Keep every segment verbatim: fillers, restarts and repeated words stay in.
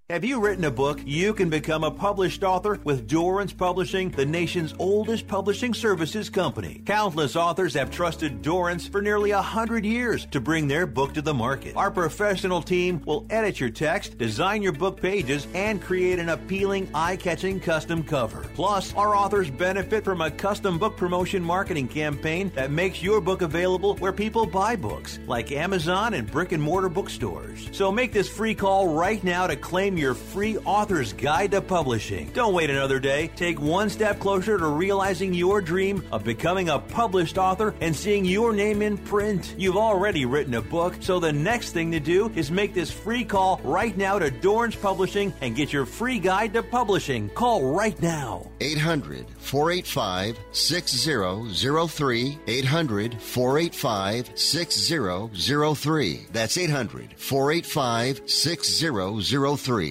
Have you written a book? You can become a published author with Dorrance Publishing, the nation's oldest publishing services company. Countless authors have trusted Dorrance for nearly a hundred years to bring their book to the market. Our professional team will edit your text, design your book pages, and create an appealing, eye-catching custom cover. Plus, our authors benefit from a custom book promotion marketing campaign that makes your book available where people buy books, like Amazon and brick-and-mortar bookstores. So make this free call right now to claim your free author's guide to publishing. Don't wait another day. Take one step closer to realizing your dream of becoming a published author and seeing your name in print. You've already written a book, so the next thing to do is make this free call right now to Dorrance Publishing and get your free guide to publishing. Call right now. eight hundred, four eight five, six zero zero three. eight hundred, four eight five, six zero zero three. That's eight hundred, four eight five, six zero zero three.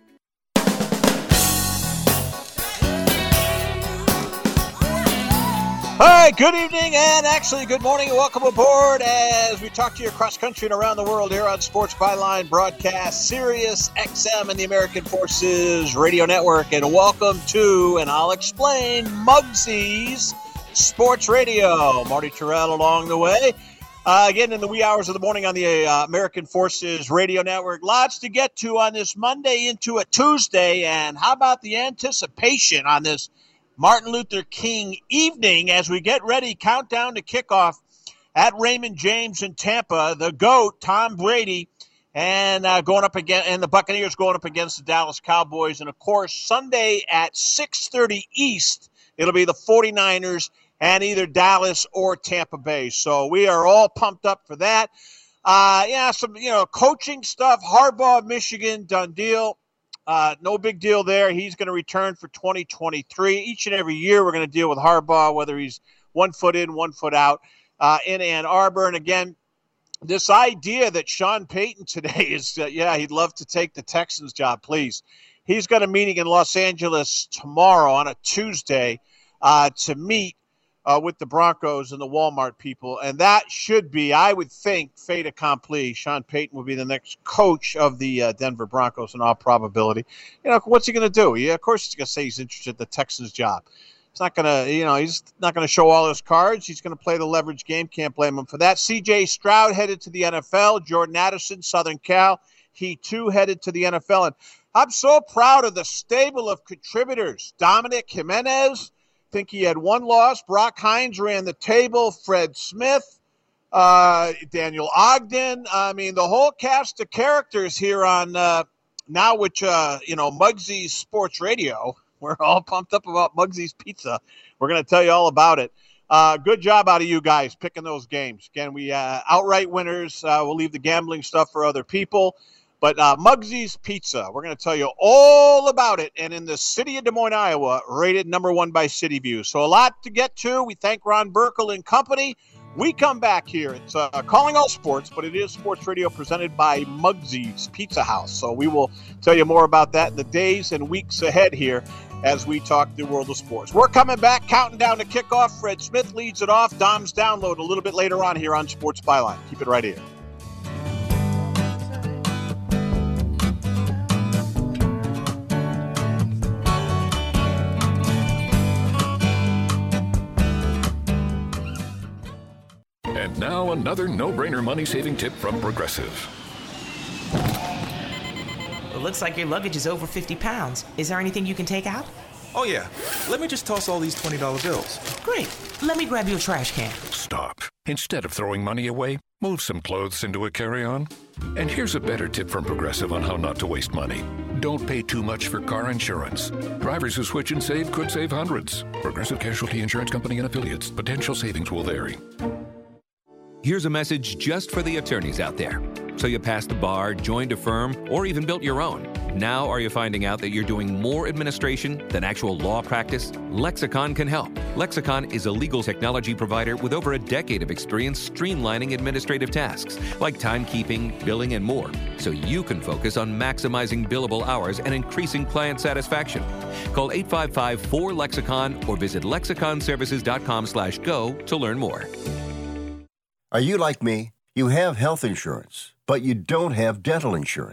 All right, good evening and actually good morning and welcome aboard as we talk to you across country and around the world here on Sports Byline Broadcast, Sirius X M and the American Forces Radio Network. And welcome to, and I'll explain, Mugsy's Sports Radio. Marty Terrell along the way. Uh, again, in the wee hours of the morning on the uh, American Forces Radio Network. Lots to get to on this Monday into a Tuesday. And how about the anticipation on this Martin Luther King evening as we get ready, countdown to kickoff at Raymond James in Tampa. The GOAT, Tom Brady, and uh, going up again, and the Buccaneers going up against the Dallas Cowboys. And, of course, Sunday at six thirty East, it'll be the 49ers and either Dallas or Tampa Bay. So we are all pumped up for that. Uh, yeah, some, you know, coaching stuff. Harbaugh, Michigan, done deal. Uh, no big deal there. He's going to return for twenty twenty-three. Each and every year we're going to deal with Harbaugh, whether he's one foot in, one foot out uh, in Ann Arbor. And, again, this idea that Sean Payton today is, uh, yeah, he'd love to take the Texans job, please. He's got a meeting in Los Angeles tomorrow on a Tuesday uh, to meet Uh, with the Broncos and the Walmart people. And that should be, I would think, fait accompli. Sean Payton will be the next coach of the uh, Denver Broncos in all probability. You know, what's he going to do? Yeah, of course he's going to say he's interested in the Texans job. He's not going to, you know, he's not going to show all his cards. He's going to play the leverage game. Can't blame him for that. C J Stroud headed to the N F L. Jordan Addison, Southern Cal. He, too, headed to the N F L. And I'm so proud of the stable of contributors. Dominic Jimenez, think he had one loss. Brock Hines ran the table. Fred Smith, uh, Daniel Ogden. I mean, the whole cast of characters here on uh, now, which, uh, you know, Mugsy's Sports Radio. We're all pumped up about Mugsy's Pizza. We're going to tell you all about it. Uh, good job out of you guys picking those games. Again, we uh, outright winners. Uh, we'll leave the gambling stuff for other people. But uh, Mugsy's Pizza, we're going to tell you all about it. And in the city of Des Moines, Iowa, rated number one by City View. So a lot to get to. We thank Ron Burkle and company. We come back here. It's uh, Calling All Sports, but it is Sports Radio presented by Mugsy's Pizza House. So we will tell you more about that in the days and weeks ahead here as we talk the world of sports. We're coming back, counting down to kickoff. Fred Smith leads it off. Dom's Download a little bit later on here on Sports Byline. Keep it right here. And now another no-brainer money-saving tip from Progressive. It looks like your luggage is over fifty pounds. Is there anything you can take out? Oh, yeah. Let me just toss all these twenty dollar bills. Great. Let me grab you a trash can. Stop. Instead of throwing money away, move some clothes into a carry-on. And here's a better tip from Progressive on how not to waste money. Don't pay too much for car insurance. Drivers who switch and save could save hundreds. Progressive Casualty Insurance Company and Affiliates. Potential savings will vary. Here's a message just for the attorneys out there. So you passed the bar, joined a firm, or even built your own. Now are you finding out that you're doing more administration than actual law practice? Lexicon can help. Lexicon is a legal technology provider with over a decade of experience streamlining administrative tasks like timekeeping, billing, and more, so you can focus on maximizing billable hours and increasing client satisfaction. Call eight five five, four, Lexicon or visit lexiconservices.com slash go to learn more. Are you like me? You have health insurance, but you don't have dental insurance.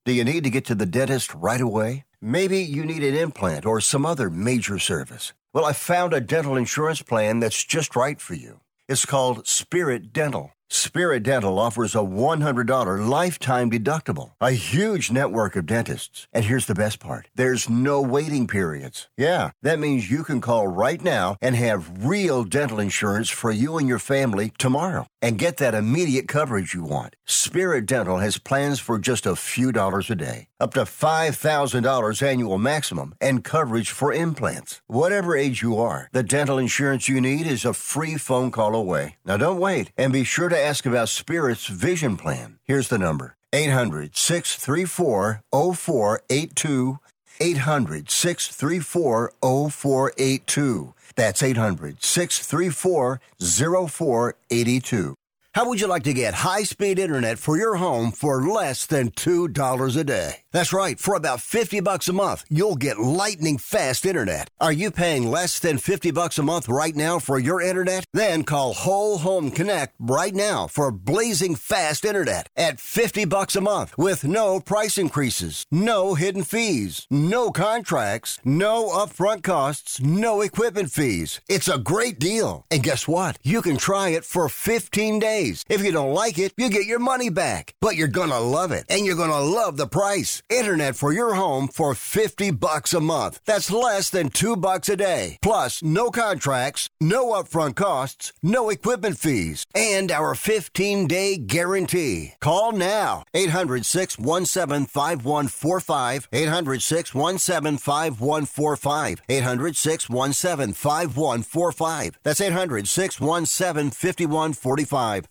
Do you need to get to the dentist right away? Maybe you need an implant or some other major service. Well, I found a dental insurance plan that's just right for you. It's called Spirit Dental. Spirit Dental offers a one hundred dollars lifetime deductible, a huge network of dentists. And here's the best part. There's no waiting periods. Yeah, that means you can call right now and have real dental insurance for you and your family tomorrow and get that immediate coverage you want. Spirit Dental has plans for just a few dollars a day, up to five thousand dollars annual maximum, and coverage for implants. Whatever age you are, the dental insurance you need is a free phone call away. Now don't wait, and be sure to ask about Spirit's vision plan. Here's the number: eight hundred, six three four, zero four eight two. eight hundred, six three four, zero four eight two. That's eight hundred, six three four, zero four eight two. How would you like to get high-speed internet for your home for less than two dollars a day? That's right. For about fifty bucks a month, you'll get lightning-fast internet. Are you paying less than fifty bucks a month right now for your internet? Then call Whole Home Connect right now for blazing fast internet at fifty bucks a month with no price increases, no hidden fees, no contracts, no upfront costs, no equipment fees. It's a great deal. And guess what? You can try it for fifteen days. If you don't like it, you get your money back. But you're going to love it, and you're going to love the price. Internet for your home for fifty bucks a month. That's less than two bucks a day. Plus, no contracts, no upfront costs, no equipment fees, and our fifteen-day guarantee. Call now. eight hundred, six one seven, five one four five. eight hundred, six one seven, five one four five. eight hundred, six one seven, five one four five. That's eight hundred, six one seven, five one four five.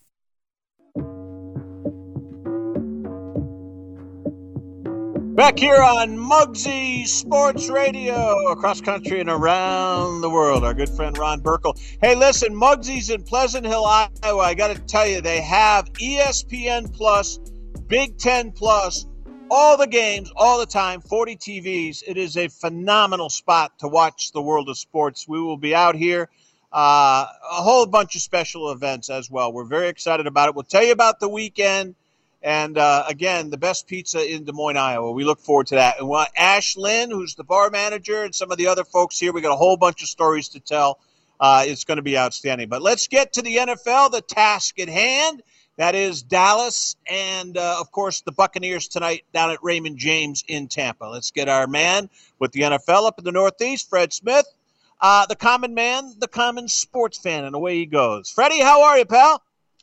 Back here on Muggsy Sports Radio, across country and around the world. Our good friend Ron Burkle. Hey, listen, Muggsy's in Pleasant Hill, Iowa. I got to tell you, they have E S P N Plus, Big Ten Plus, all the games, all the time, forty T Vs. It is a phenomenal spot to watch the world of sports. We will be out here, uh, a whole bunch of special events as well. We're very excited about it. We'll tell you about the weekend. And, uh, again, the best pizza in Des Moines, Iowa. We look forward to that. And we'll Ash Lynn, who's the bar manager, and some of the other folks here. We got a whole bunch of stories to tell. Uh, it's going to be outstanding. But let's get to the N F L, the task at hand. That is Dallas and, uh, of course, the Buccaneers tonight down at Raymond James in Tampa. Let's get our man with the N F L up in the Northeast, Fred Smith, uh, the common man, the common sports fan, and away he goes. Freddie, how are you, pal?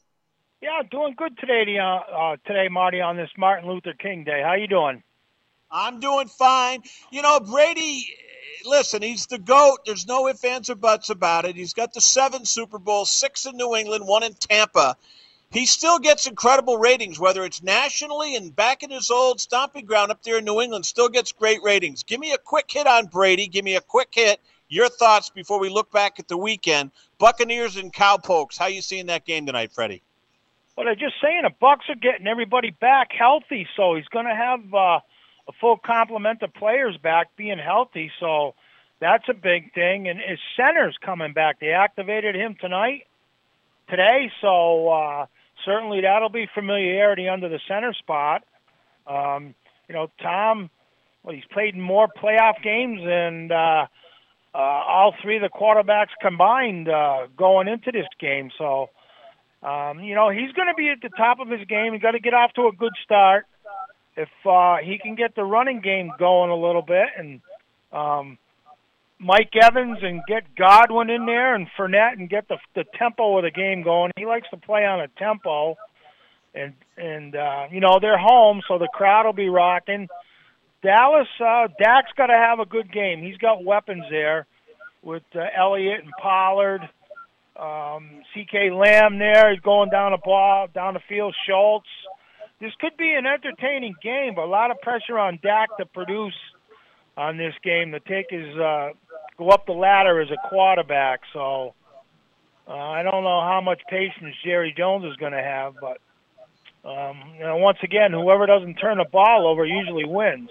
Yeah, doing good today, uh, uh, today, Marty, on this Martin Luther King Day. How you doing? I'm doing fine. You know, Brady, listen, he's the GOAT. There's no ifs, ands, or buts about it. He's got the seven Super Bowls, six in New England, one in Tampa. He still gets incredible ratings, whether it's nationally and back in his old stomping ground up there in New England, still gets great ratings. Give me a quick hit on Brady. Give me a quick hit. Your thoughts before we look back at the weekend. Buccaneers and Cowpokes. How you seeing that game tonight, Freddie? Well, they're just saying the Bucs are getting everybody back healthy, so he's going to have uh, a full complement of players back being healthy, so that's a big thing. And his center's coming back. They activated him tonight, today, so uh, certainly that'll be familiarity under the center spot. Um, you know, Tom, well, he's played in more playoff games than uh, uh, all three of the quarterbacks combined uh, going into this game, so... Um, you know, he's going to be at the top of his game. He's got to get off to a good start. If uh, he can get the running game going a little bit and um, Mike Evans and get Godwin in there and Fournette and get the the tempo of the game going. He likes to play on a tempo. And, and uh, you know, they're home, so the crowd will be rocking. Dallas, uh, Dak's got to have a good game. He's got weapons there with uh, Elliott and Pollard. Um, C K Lamb there, he's going down the ball, down the field, Schultz. This could be an entertaining game, but a lot of pressure on Dak to produce on this game, to take his, uh, go up the ladder as a quarterback. So uh, I don't know how much patience Jerry Jones is going to have, but um, you know, once again, whoever doesn't turn the ball over usually wins.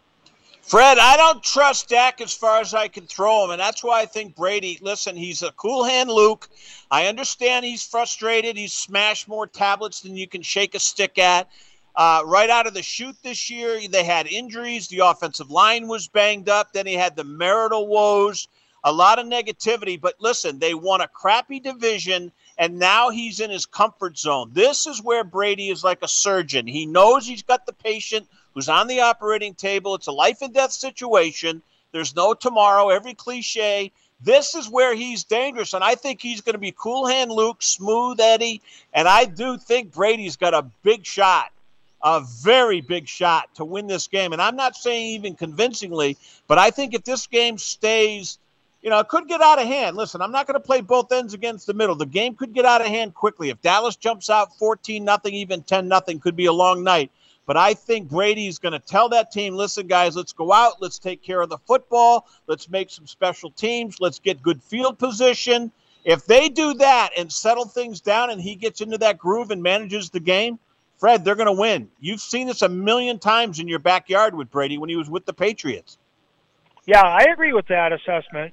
Fred, I don't trust Dak as far as I can throw him, and that's why I think Brady, listen, he's a cool hand Luke. I understand he's frustrated. He's smashed more tablets than you can shake a stick at. Uh, right out of the chute this year, they had injuries. The offensive line was banged up. Then he had the marital woes, a lot of negativity. But listen, they won a crappy division, and now he's in his comfort zone. This is where Brady is like a surgeon. He knows he's got the patient who's on the operating table. It's a life and death situation. There's no tomorrow, every cliche. This is where he's dangerous, and I think he's going to be cool hand Luke, smooth Eddie, and I do think Brady's got a big shot, a very big shot to win this game. And I'm not saying even convincingly, but I think if this game stays, you know, it could get out of hand. Listen, I'm not going to play both ends against the middle. The game could get out of hand quickly. If Dallas jumps out fourteen nothing, even ten nothing, could be a long night. But I think Brady's going to tell that team, listen, guys, let's go out. Let's take care of the football. Let's make some special teams. Let's get good field position. If they do that and settle things down and he gets into that groove and manages the game, Fred, they're going to win. You've seen this a million times in your backyard with Brady when he was with the Patriots. Yeah, I agree with that assessment.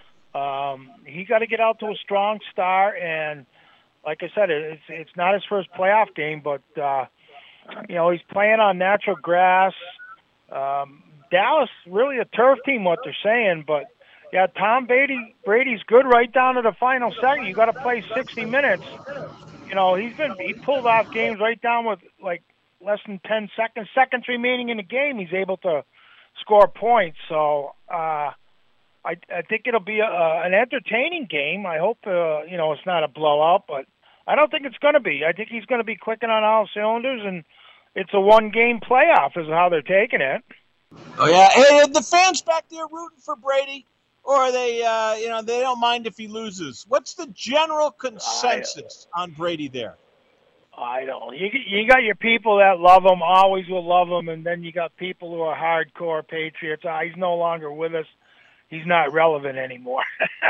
Um, he got to get out to a strong start. And like I said, it's, it's not his first playoff game, but uh, – you know, he's playing on natural grass. Um, Dallas, really a turf team, what they're saying. But, yeah, Tom Brady, Brady's good right down to the final second. You got to play sixty minutes. You know, he's been he pulled off games right down with, like, less than ten seconds, seconds remaining in the game. He's able to score points. So uh, I, I think it'll be a, an entertaining game. I hope, uh, you know, it's not a blowout, but I don't think it's going to be. I think he's going to be clicking on all cylinders, and it's a one-game playoff is how they're taking it. Oh, yeah. Hey, are the fans back there rooting for Brady, or are they, uh, you know, they don't mind if he loses? What's the general consensus I, on Brady there? I don't. You, you got your people that love him, always will love him, and then you got people who are hardcore Patriots. Ah, he's no longer with us. He's not relevant anymore.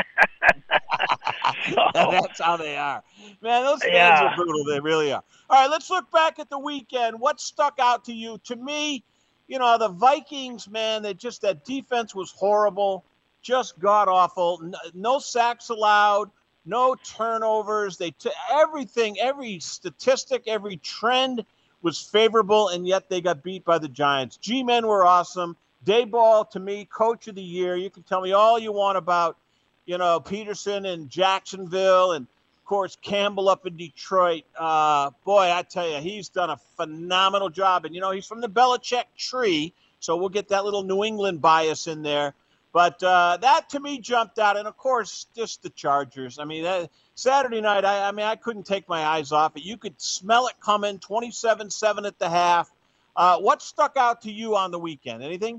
So, that's how they are. Man, those fans yeah. are brutal. They really are. All right, let's look back at the weekend. What stuck out to you? To me, you know, the Vikings, man, they just, that defense was horrible, just god-awful. No, no sacks allowed, no turnovers. They t- Everything, every statistic, every trend was favorable, and yet they got beat by the Giants. G-men were awesome. Daboll, to me, coach of the year. You can tell me all you want about, you know, Peterson in Jacksonville and, of course, Campbell up in Detroit. Uh, boy, I tell you, he's done a phenomenal job. And, you know, he's from the Belichick tree, so we'll get that little New England bias in there. But uh, that, to me, jumped out. And, of course, just the Chargers. I mean, that, Saturday night, I, I mean, I couldn't take my eyes off it. You could smell it coming, twenty-seven seven at the half. Uh, what stuck out to you on the weekend? Anything?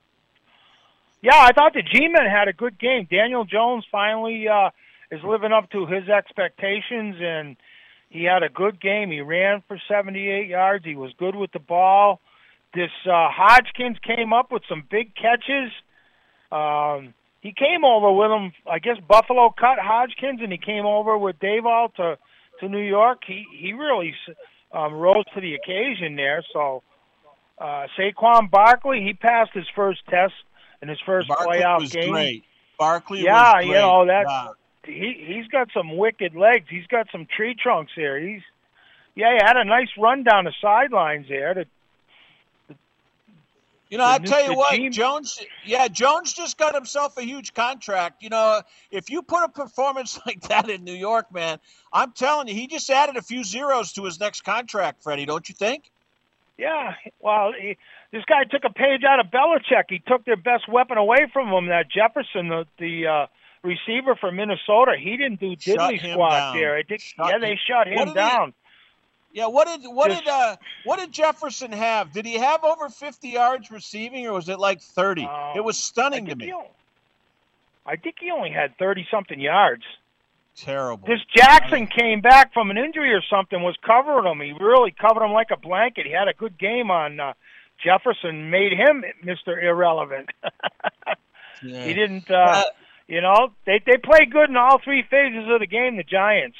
Yeah, I thought the G-men had a good game. Daniel Jones finally uh, is living up to his expectations, and he had a good game. He ran for seventy-eight yards. He was good with the ball. This uh, Hodgkins came up with some big catches. Um, he came over with him. I guess Buffalo cut Hodgkins, and he came over with Daboll to, to New York. He, he really um, rose to the occasion there. So uh, Saquon Barkley, he passed his first test in his first Barkley playoff was game. Great. Barkley yeah, was great. you know that wow. he he's got some wicked legs. He's got some tree trunks here. He's yeah, he had a nice run down the sidelines there. To, to, you know, I tell you what, team. Jones. Yeah, Jones just got himself a huge contract. You know, if you put a performance like that in New York, man, I'm telling you, he just added a few zeros to his next contract, Freddie. Don't you think? Yeah, well, he, this guy took a page out of Belichick. He took their best weapon away from him, that Jefferson, the, the uh, receiver from Minnesota. He didn't do diddly squat down. there. I think, Shut yeah, they shut him down. He, yeah, what did what Just, did uh, what did Jefferson have? Did he have over fifty yards receiving, or was it like thirty? Uh, it was stunning to me. Only, I think he only had thirty something yards. Terrible. This Jackson came back from an injury or something, was covering him. He really covered him like a blanket. He had a good game on uh, Jefferson, made him Mister Irrelevant. yeah. He didn't, uh, uh, you know, they, they played good in all three phases of the game, the Giants.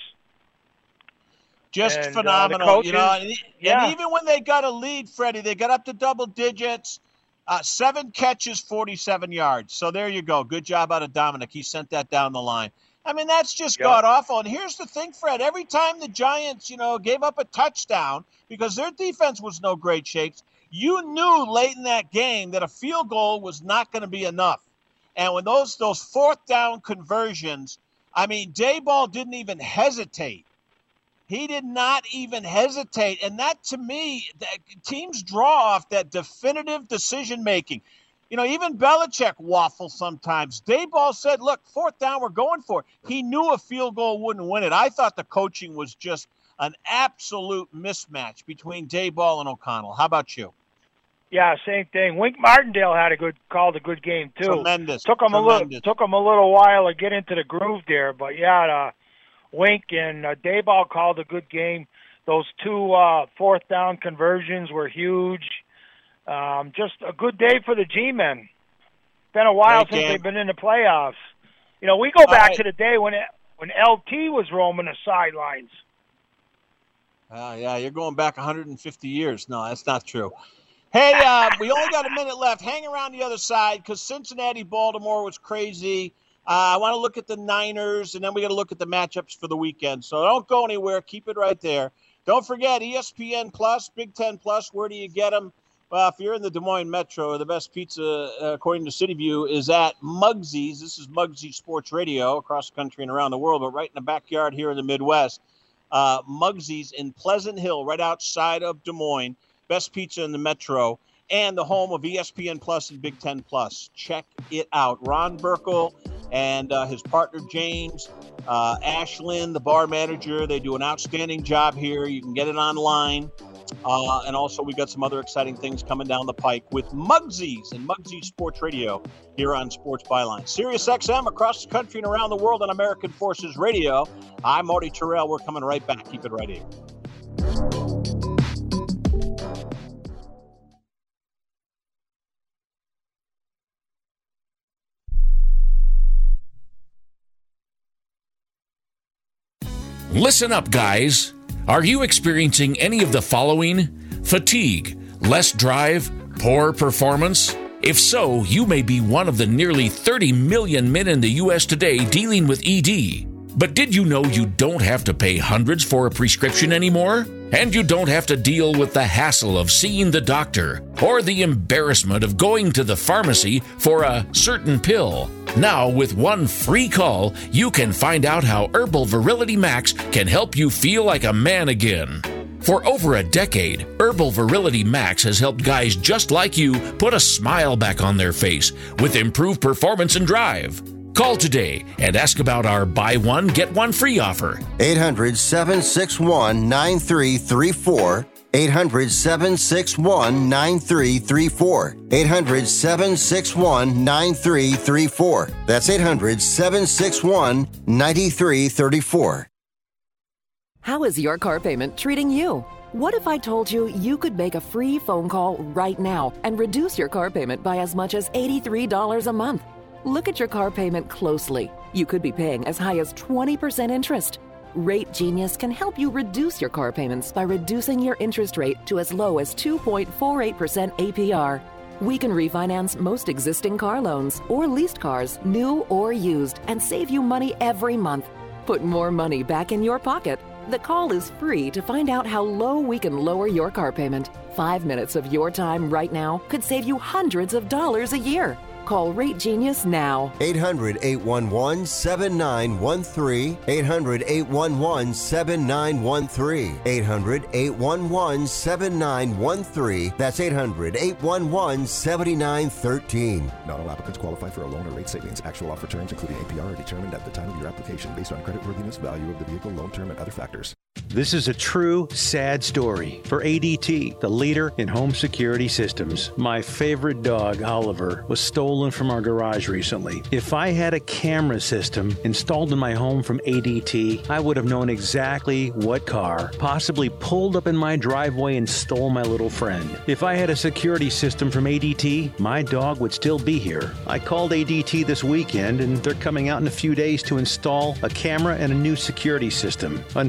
Just and, phenomenal. uh, coaches, you know, and, yeah. and even when they got a lead, Freddie, they got up to double digits. Uh, seven catches, forty-seven yards. So there you go. Good job out of Dominic. He sent that down the line. I mean, that's just Yep. god-awful. And here's the thing, Fred. Every time the Giants, you know, gave up a touchdown because their defense was no great shakes, you knew late in that game that a field goal was not going to be enough. And when those those fourth down conversions, I mean, Daboll didn't even hesitate. He did not even hesitate. And that, to me, that, teams draw off that definitive decision-making. You know, even Belichick waffles sometimes. Daboll said, look, fourth down, we're going for it. He knew a field goal wouldn't win it. I thought the coaching was just an absolute mismatch between Daboll and O'Connell. How about you? Yeah, same thing. Wink Martindale had a good called a good game too. Tremendous. Took him Tremendous. a little took him a little while to get into the groove there, but yeah, uh, Wink and uh, Daboll called a good game. Those two uh, fourth down conversions were huge. Um, just a good day for the G-men. It's been a while Great since game. they've been in the playoffs. You know, we go back right. to the day when it, when L T was roaming the sidelines. Uh, yeah, you're going back one hundred fifty years. No, that's not true. Hey, uh, we only got a minute left. Hang around the other side because Cincinnati-Baltimore was crazy. Uh, I want to look at the Niners, and then we got to look at the matchups for the weekend. So don't go anywhere. Keep it right there. Don't forget E S P N Plus, Big Ten Plus. Where do you get them? Well, if you're in the Des Moines Metro, the best pizza, uh, according to City View, is at Mugsy's. This is Mugsy's Sports Radio across the country and around the world, but right in the backyard here in the Midwest. Uh, Mugsy's in Pleasant Hill, right outside of Des Moines. Best pizza in the Metro, and the home of E S P N Plus and Big Ten Plus. Check it out. Ron Burkle and uh, his partner James, uh, Ashlyn, the bar manager, they do an outstanding job here. You can get it online. Uh, and also we got some other exciting things coming down the pike with Mugsy's and Mugsy's Sports Radio here on Sports Byline. Sirius X M across the country and around the world on American Forces Radio. I'm Marty Terrell. We're coming right back. Keep it right here. Listen up, guys. Are you experiencing any of the following? Fatigue, less drive, poor performance? If so, you may be one of the nearly thirty million men in the U S today dealing with E D. But did you know you don't have to pay hundreds for a prescription anymore? And you don't have to deal with the hassle of seeing the doctor or the embarrassment of going to the pharmacy for a certain pill. Now, with one free call, you can find out how Herbal Virility Max can help you feel like a man again. For over a decade, Herbal Virility Max has helped guys just like you put a smile back on their face with improved performance and drive. Call today and ask about our buy one, get one free offer. eight hundred, seven six one, nine three three four. eight hundred, seven six one, nine three three four. eight hundred, seven six one, nine three three four. That's eight hundred, seven six one, nine three three four. How is your car payment treating you? What if I told you you could make a free phone call right now and reduce your car payment by as much as eighty-three dollars a month? Look at your car payment closely. You could be paying as high as twenty percent interest. Rate Genius can help you reduce your car payments by reducing your interest rate to as low as two point four eight percent A P R. We can refinance most existing car loans or leased cars, new or used, and save you money every month. Put more money back in your pocket. The call is free to find out how low we can lower your car payment. Five minutes of your time right now could save you hundreds of dollars a year. Call Rate Genius now. eight hundred, eight one one, seven nine one three. eight hundred, eight one one, seven nine one three. eight hundred, eight one one, seven nine one three. That's eight hundred, eight one one, seven nine one three. Not all applicants qualify for a loan or rate savings. Actual offer terms, including A P R, are determined at the time of your application based on creditworthiness, value of the vehicle, loan term, and other factors. This is a true, sad story for A D T, the leader in home security systems. My favorite dog, Oliver, was stolen from our garage recently. If I had a camera system installed in my home from A D T, I would have known exactly what car possibly pulled up in my driveway and stole my little friend. If I had a security system from A D T, my dog would still be here. I called A D T this weekend, and they're coming out in a few days to install a camera and a new security system. Unfortunately,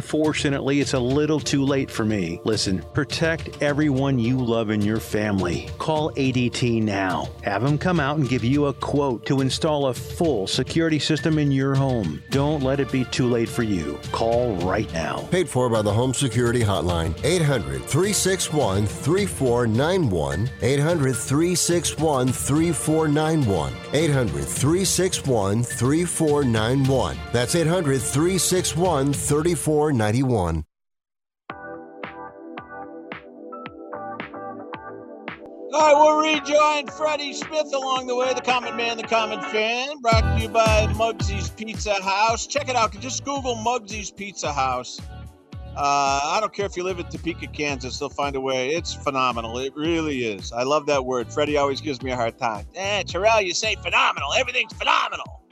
Unfortunately, it's a little too late for me. Listen, protect everyone you love in your family. Call A D T now. Have them come out and give you a quote to install a full security system in your home. Don't let it be too late for you. Call right now. Paid for by the Home Security Hotline. eight hundred, three six one, three four nine one. eight hundred, three six one, three four nine one. eight hundred, three six one, three four nine one. That's eight hundred, three six one, three four nine one. All right, we'll rejoin Freddie Smith along the way, the Common Man, the Common Fan, brought to you by Muggsy's Pizza House. Check it out. Just Google Muggsy's Pizza House. Uh, I don't care if you live in Topeka, Kansas, they'll find a way. It's phenomenal. It really is. I love that word. Freddie always gives me a hard time. Eh, Terrell, you say phenomenal. Everything's phenomenal.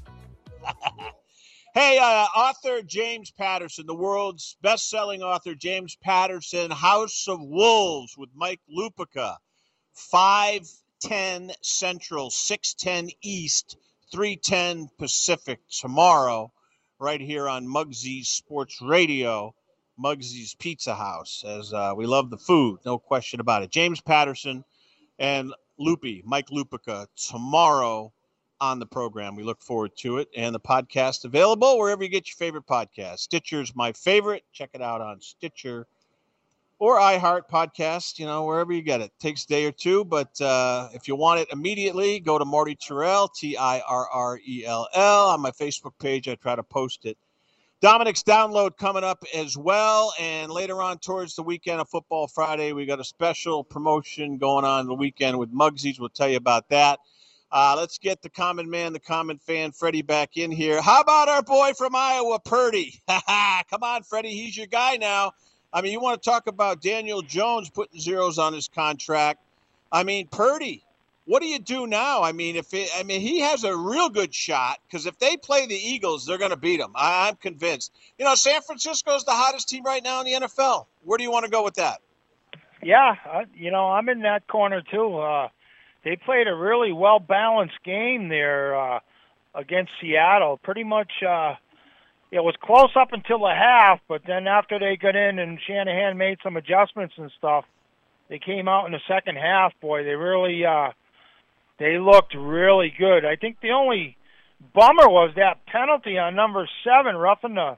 Hey, uh, author James Patterson, the world's best-selling author James Patterson, House of Wolves with Mike Lupica. five ten Central, six ten East, three ten Pacific tomorrow, right here on Muggsy's Sports Radio, Muggsy's Pizza House, as uh, we love the food, no question about it. James Patterson and Loopy, Mike Lupica, tomorrow on the program. We look forward to it. And the podcast available wherever you get your favorite podcast. Stitcher's my favorite. Check it out on Stitcher or iHeart Podcast, you know, wherever you get it. Takes a day or two, but uh, if you want it immediately, go to Marty Terrell, T I R R E L L. On my Facebook page, I try to post it. Dominic's Download coming up as well, and later on towards the weekend of Football Friday, we got a special promotion going on the weekend with Muggsy's. We'll tell you about that. Uh, let's get the Common Man, the Common Fan, Freddie, back in here. How about our boy from Iowa, Purdy? Come on, Freddie, he's your guy now. I mean, you want to talk about Daniel Jones putting zeros on his contract. I mean, Purdy, what do you do now? I mean, if it, I mean, he has a real good shot because if they play the Eagles, they're going to beat them. I, I'm convinced. You know, San Francisco is the hottest team right now in the N F L. Where do you want to go with that? Yeah, uh, you know, I'm in that corner too. Uh, they played a really well-balanced game there uh, against Seattle. Pretty much uh, it was close up until the half, but then after they got in and Shanahan made some adjustments and stuff, they came out in the second half. Boy, they really uh, they looked really good. I think the only bummer was that penalty on number seven, roughing the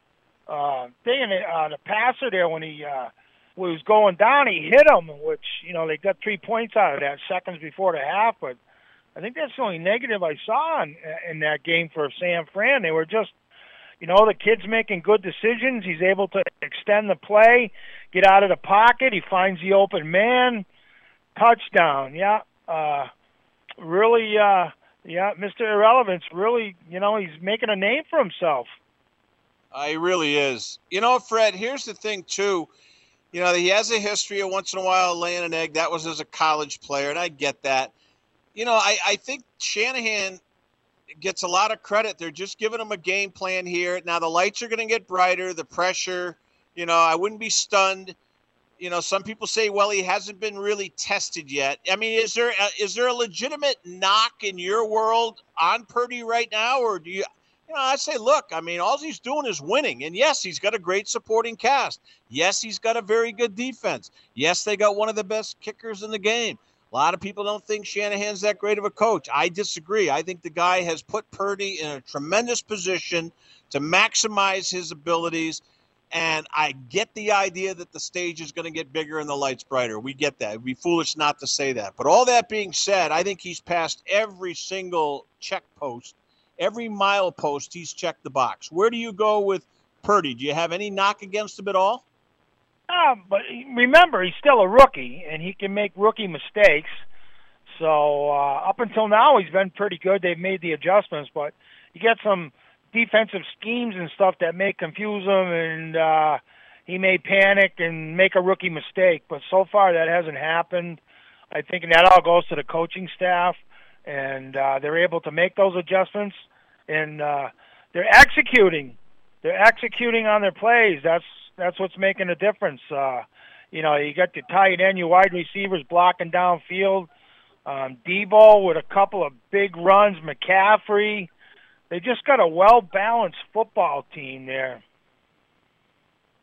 uh, thing, uh, the passer there when he uh, was going down. He hit him, which, you know, they got three points out of that seconds before the half. But I think that's the only negative I saw in, in that game for San Fran. They were just, you know, the kid's making good decisions. He's able to extend the play, get out of the pocket. He finds the open man. Touchdown, yeah. Uh, really, uh, yeah, Mister Irrelevance, really, you know, he's making a name for himself. Uh, he really is. You know, Fred, here's the thing, too. You know, he has a history of once in a while laying an egg. That was as a college player, and I get that. You know, I, I think Shanahan gets a lot of credit. They're just giving him a game plan here. Now, the lights are going to get brighter, the pressure. You know, I wouldn't be stunned. You know, some people say, well, he hasn't been really tested yet. I mean, is there a, is there a legitimate knock in your world on Purdy right now? Or do you – you know, I say, look, I mean, all he's doing is winning. And, yes, he's got a great supporting cast. Yes, he's got a very good defense. Yes, they got one of the best kickers in the game. A lot of people don't think Shanahan's that great of a coach. I disagree. I think the guy has put Purdy in a tremendous position to maximize his abilities. And I get the idea that the stage is going to get bigger and the lights brighter. We get that. It'd be foolish not to say that. But all that being said, I think he's passed every single check post. Every mile post, he's checked the box. Where do you go with Purdy? Do you have any knock against him at all? Uh, but remember, he's still a rookie, and he can make rookie mistakes. So uh, up until now, he's been pretty good. They've made the adjustments, but you get some defensive schemes and stuff that may confuse him, and uh, he may panic and make a rookie mistake. But so far, that hasn't happened. I think that all goes to the coaching staff, and uh, they're able to make those adjustments. And uh, they're executing. They're executing on their plays. That's that's what's making a difference. Uh, you know, you got the tight end, your wide receivers blocking downfield. Um, Debo with a couple of big runs. McCaffrey. They just got a well-balanced football team there.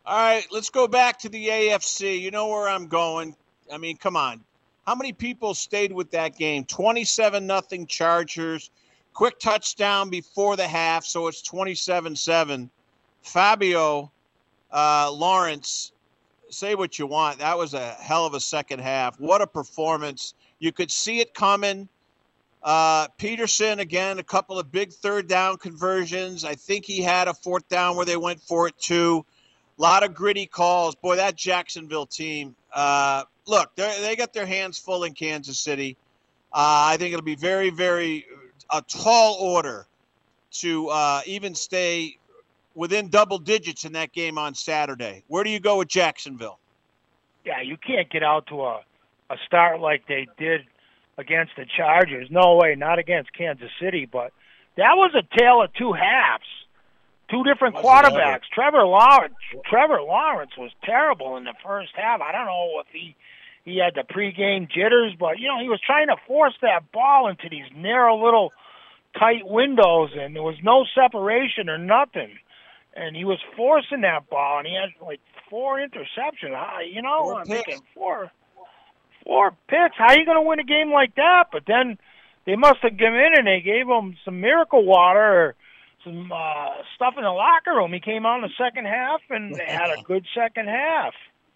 All right, let's go back to the A F C. You know where I'm going. I mean, come on. How many people stayed with that game? twenty-seven nothing Chargers. Quick touchdown before the half, so it's twenty-seven seven. Fabio uh, Lawrence, say what you want. That was a hell of a second half. What a performance. You could see it coming. Uh, Peterson, again, a couple of big third down conversions. I think he had a fourth down where they went for it, too. A lot of gritty calls. Boy, that Jacksonville team, uh, look, they got their hands full in Kansas City. Uh, I think it'll be very, very a tall order to uh, even stay within double digits in that game on Saturday. Where do you go with Jacksonville? Yeah, you can't get out to a, a start like they did against the Chargers. No way, not against Kansas City. But that was a tale of two halves. Two different quarterbacks. Trevor Lawrence. Trevor Lawrence was terrible in the first half. I don't know if he he had the pregame jitters, but you know he was trying to force that ball into these narrow little tight windows, and there was no separation or nothing. And he was forcing that ball, and he had like four interceptions. You know, four I'm picks. thinking four four picks. How are you going to win a game like that? But then they must have given in, and they gave him some miracle water or some uh, stuff in the locker room. He came on the second half, and they had a good second half.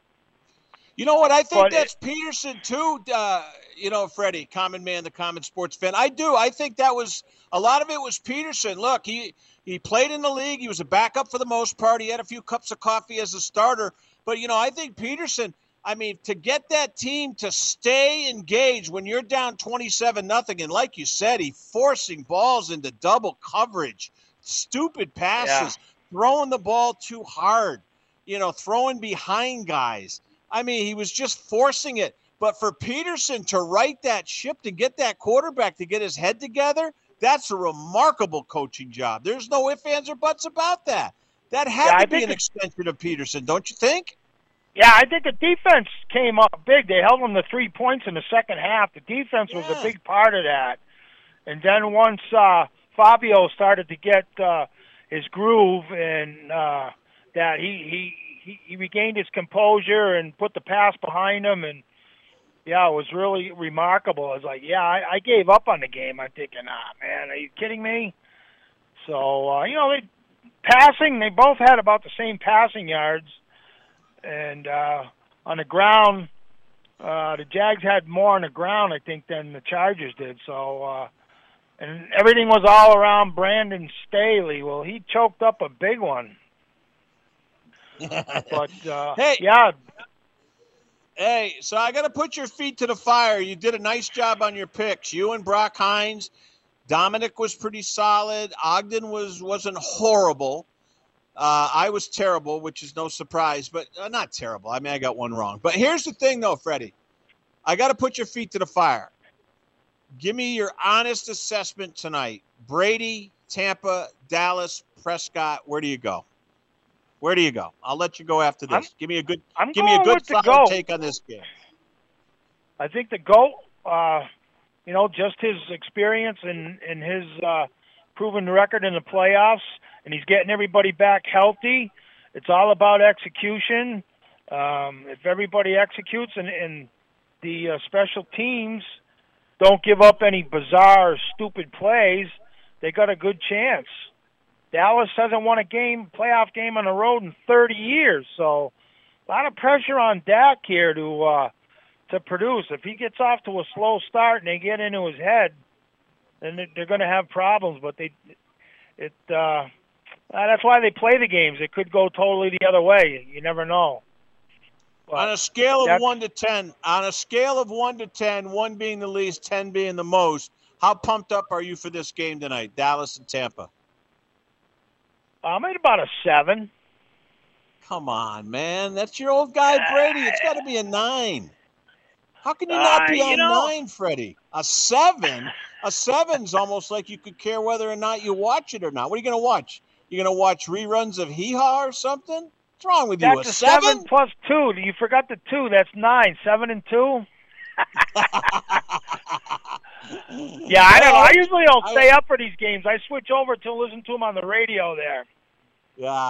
You know what? I think But that's Peterson, too, uh, you know, Freddie, common man, the common sports fan. I do. I think that was – a lot of it was Peterson. Look, he, he played in the league. He was a backup for the most part. He had a few cups of coffee as a starter. But, you know, I think Peterson – I mean, to get that team to stay engaged when you're down twenty-seven nothing, and like you said, he forcing balls into double coverage, stupid passes, Yeah. throwing the ball too hard, you know, throwing behind guys. I mean, he was just forcing it. But for Peterson to right that ship, to get that quarterback to get his head together, that's a remarkable coaching job. There's no ifs, ands, or buts about that. That had Yeah, I to be think an it- extension of Peterson, don't you think? Yeah, I think the defense came up big. They held them to three points in the second half. The defense was a big part of that. And then once uh, Fabio started to get uh, his groove and uh, that he, he, he, he regained his composure and put the pass behind him. And, yeah, it was really remarkable. I was like, yeah, I, I gave up on the game. I'm thinking, ah, man, are you kidding me? So, uh, you know, they passing, they both had about the same passing yards. And uh, on the ground, uh, the Jags had more on the ground, I think, than the Chargers did. So, uh, and everything was all around Brandon Staley. Well, he choked up a big one. But, uh, Hey. yeah. Hey, so I got to put your feet to the fire. You did a nice job on your picks. You and Brock Hines. Dominic was pretty solid. Ogden was, wasn't horrible. Uh, I was terrible, which is no surprise, but uh, not terrible. I mean, I got one wrong. But here's the thing, though, Freddie. I got to put your feet to the fire. Give me your honest assessment tonight. Brady, Tampa, Dallas, Prescott, where do you go? Where do you go? I'll let you go after this. I'm- give me a good I'm give me a going good with the solid GOAT. take on this game. I think the GOAT, uh, you know, just his experience and, and his uh, proven record in the playoffs, and he's getting everybody back healthy. It's all about execution. Um, if everybody executes and, and the uh, special teams don't give up any bizarre, stupid plays, they got a good chance. Dallas hasn't won a game, playoff game on the road in thirty years, so a lot of pressure on Dak here to uh, to produce. If he gets off to a slow start and they get into his head, then they're, they're going to have problems. But they, it, uh, uh, that's why they play the games. It could go totally the other way. You never know. But on a scale of that's- one to ten, on a scale of one to ten, one being the least, ten being the most, how pumped up are you for this game tonight, Dallas and Tampa? I'm at about a seven. Come on, man. That's your old guy, Brady. It's got to be a nine. How can you not be Uh, you on know- nine, Freddie? A seven? A seven's almost like you could care whether or not you watch it or not. What are you going to watch? You're going to watch reruns of Hee Haw or something? What's wrong with you? That's A a seven? seven plus two. You forgot the two. That's nine. Seven and two. Yeah, I don't know. I usually don't stay up for these games. I switch over to listen to them on the radio there. Yeah.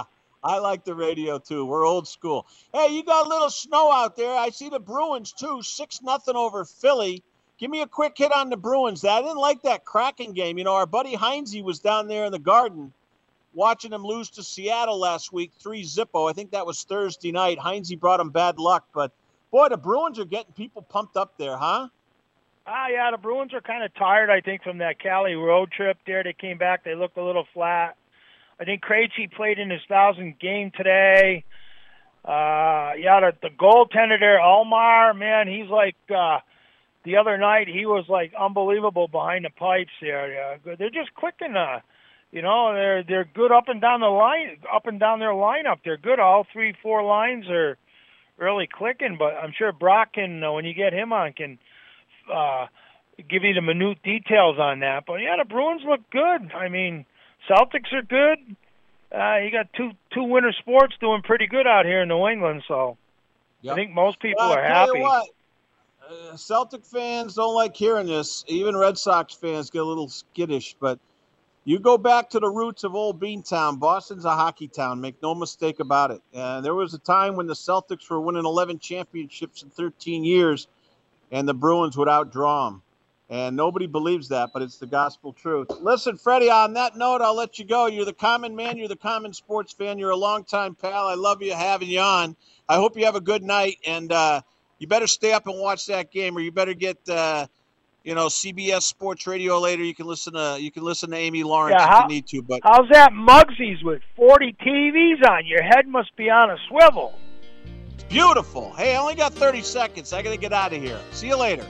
I like the radio, too. We're old school. Hey, you got a little snow out there. I see the Bruins, too, six nothing over Philly. Give me a quick hit on the Bruins. I didn't like that Kraken game. You know, our buddy Heinze was down there in the Garden watching them lose to Seattle last week, three zippo. I think that was Thursday night. Heinze brought him bad luck. But, boy, the Bruins are getting people pumped up there, huh? Ah, yeah, the Bruins are kind of tired, I think, from that Cali road trip there. They came back. They looked a little flat. I think Krejci played in his thousandth game today. Uh, yeah, the, the goaltender there, Almar, man, he's like uh, the other night. He was like unbelievable behind the pipes there. Yeah, they're just clicking. Uh, you know, they're they're good up and down the line, up and down their lineup. They're good. All three, four lines are really clicking. But I'm sure Brock can, uh, when you get him on, can uh, give you the minute details on that. But yeah, the Bruins look good. I mean, Celtics are good. Uh, you got two two winter sports doing pretty good out here in New England, so yep. I think most people well, are happy. You what, uh, Celtic fans don't like hearing this. Even Red Sox fans get a little skittish. But you go back to the roots of old Beantown. Boston's a hockey town. Make no mistake about it. Uh, there was a time when the Celtics were winning eleven championships in thirteen years, and the Bruins would outdraw them. And nobody believes that, but it's the gospel truth. Listen, Freddie, on that note, I'll let you go. You're the common man. You're the common sports fan. You're a longtime pal. I love you having you on. I hope you have a good night, and uh, you better stay up and watch that game, or you better get, uh, you know, C B S Sports Radio later. You can listen to you can listen to Amy Lawrence yeah, if how, you need to. But how's that Muggsy's with forty T Vs on? Your head must be on a swivel. It's beautiful. Hey, I only got thirty seconds. I got to get out of here. See you later.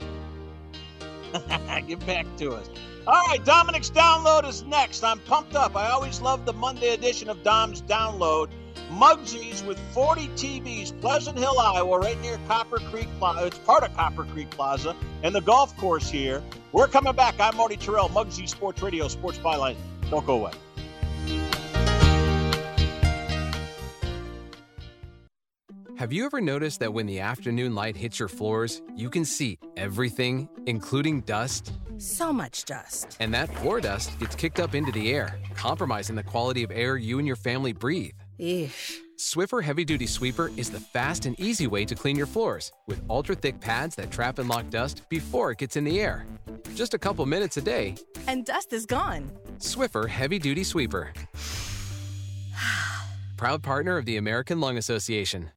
Get back to us. All right, Dominic's Download is next. I'm pumped up. I always love the Monday edition of Dom's Download. Muggsy's with forty T Vs, Pleasant Hill, Iowa, right near Copper Creek Plaza. It's part of Copper Creek Plaza and the golf course here. We're coming back. I'm Marty Terrell, Muggsy Sports Radio, Sports Byline. Don't go away. Have you ever noticed that when the afternoon light hits your floors, you can see everything, including dust? So much dust. And that floor dust gets kicked up into the air, compromising the quality of air you and your family breathe. Eesh. Swiffer Heavy Duty Sweeper is the fast and easy way to clean your floors with ultra-thick pads that trap and lock dust before it gets in the air. Just a couple minutes a day. And dust is gone. Swiffer Heavy Duty Sweeper. Proud partner of the American Lung Association.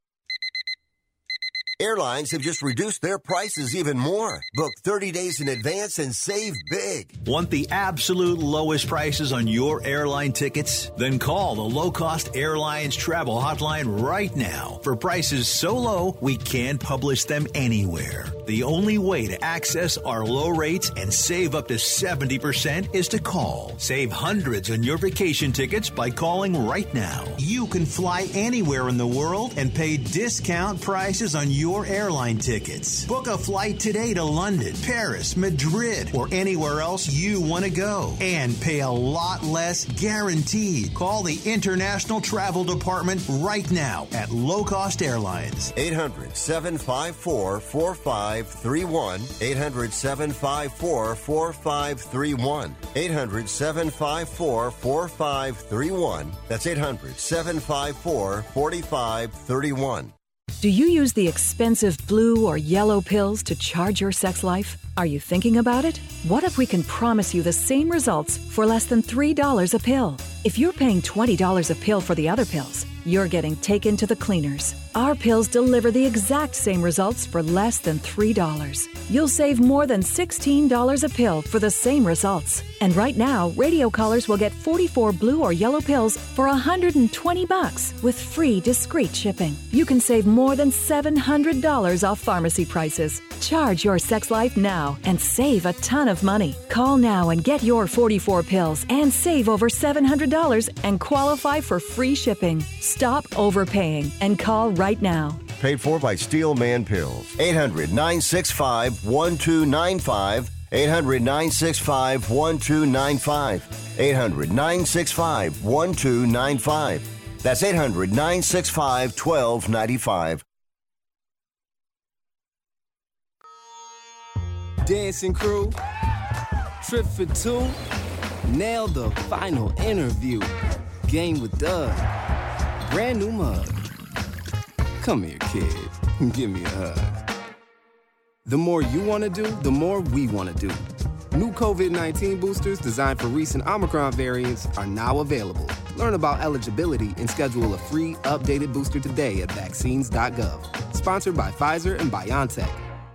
Airlines have just reduced their prices even more. Book thirty days in advance and save big. Want the absolute lowest prices on your airline tickets? Then call the Low Cost Airlines Travel Hotline right now. For prices so low, we can't publish them anywhere. The only way to access our low rates and save up to seventy percent is to call. Save hundreds on your vacation tickets by calling right now. You can fly anywhere in the world and pay discount prices on your Your airline tickets. Book a flight today to London, Paris, Madrid, or anywhere else you want to go. And pay a lot less guaranteed. Call the International Travel Department right now at Low Cost Airlines. eight hundred, seven five four, four five three one. eight hundred, seven five four, four five three one. eight hundred, seven five four, four five three one. That's eight hundred, seven five four, four five three one. Do you use the expensive blue or yellow pills to charge your sex life? Are you thinking about it? What if we can promise you the same results for less than three dollars a pill? If you're paying twenty dollars a pill for the other pills, you're getting taken to the cleaners. Our pills deliver the exact same results for less than three dollars. You'll save more than sixteen dollars a pill for the same results. And right now, radio callers will get forty-four blue or yellow pills for one hundred twenty bucks with free discreet shipping. You can save more than seven hundred dollars off pharmacy prices. Charge your sex life now and save a ton of money. Call now and get your forty-four pills and save over seven hundred dollars and qualify for free shipping. Stop overpaying and call right now. Paid for by Steel Man Pills. eight hundred, nine six five, one two nine five. eight hundred, nine six five, one two nine five. eight hundred, nine six five, one two nine five. That's eight hundred, nine six five, one two nine five. Dancing crew, trip for two, nailed the final interview. Game with Doug. brand new mug. Come here, kid. Give me a hug. The more you want to do, the more we want to do. New COVID nineteen boosters designed for recent Omicron variants are now available. Learn about eligibility and schedule a free, updated booster today at vaccines dot gov. Sponsored by Pfizer and BioNTech.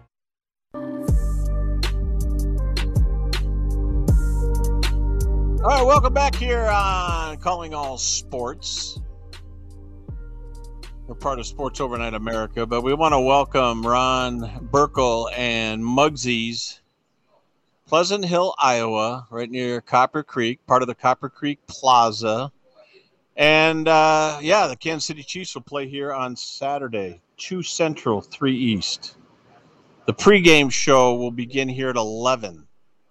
All right, welcome back here on Calling All Sports. We're part of Sports Overnight America, but we want to welcome Ron Burkle and Muggsy's, Pleasant Hill, Iowa, right near Copper Creek, part of the Copper Creek Plaza. And, uh, yeah, the Kansas City Chiefs will play here on Saturday, two Central, three East. The pregame show will begin here at eleven.